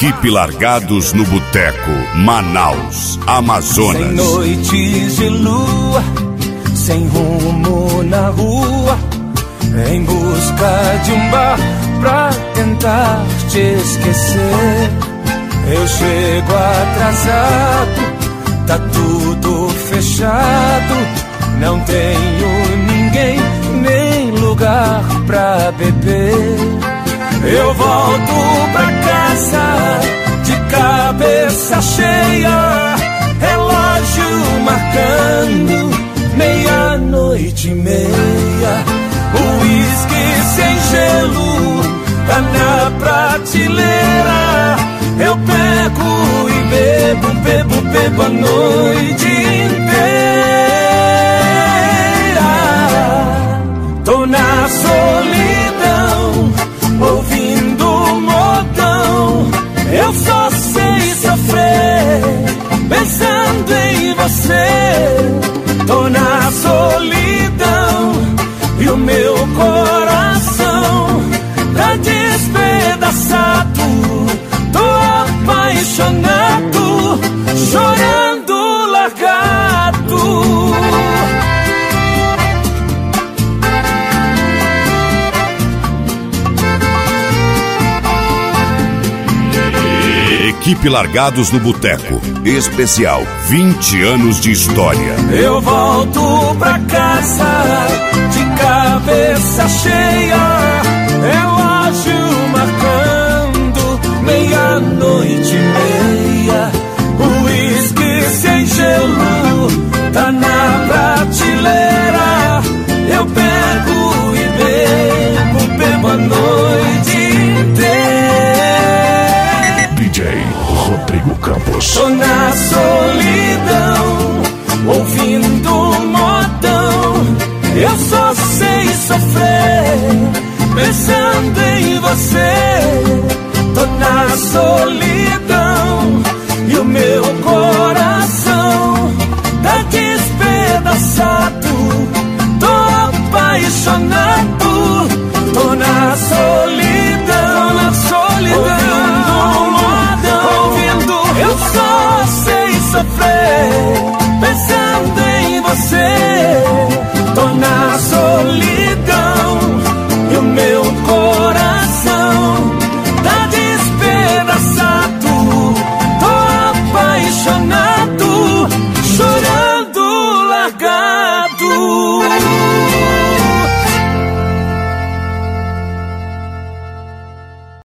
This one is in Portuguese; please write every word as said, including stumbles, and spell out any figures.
Equipe Largados no Boteco, Manaus, Amazonas. Sem noites de lua, sem rumo na rua, em busca de um bar pra tentar te esquecer. Eu chego atrasado, tá tudo fechado, não tenho ninguém, nem lugar pra beber. Eu volto pra casa de cabeça cheia, relógio marcando meia-noite e meia. O uísque sem gelo tá na prateleira. Eu pego e bebo, bebo, bebo a noite inteira. Tô na solidão, ouvindo modão. Eu só sei sofrer pensando em você. Tô na solidão e o meu coração tá despedaçado. Tô apaixonado, chorando largado. Equipe Largados no Boteco, especial vinte anos de história. Eu volto pra casa de cabeça cheia, relógio marcando meia-noite e meia.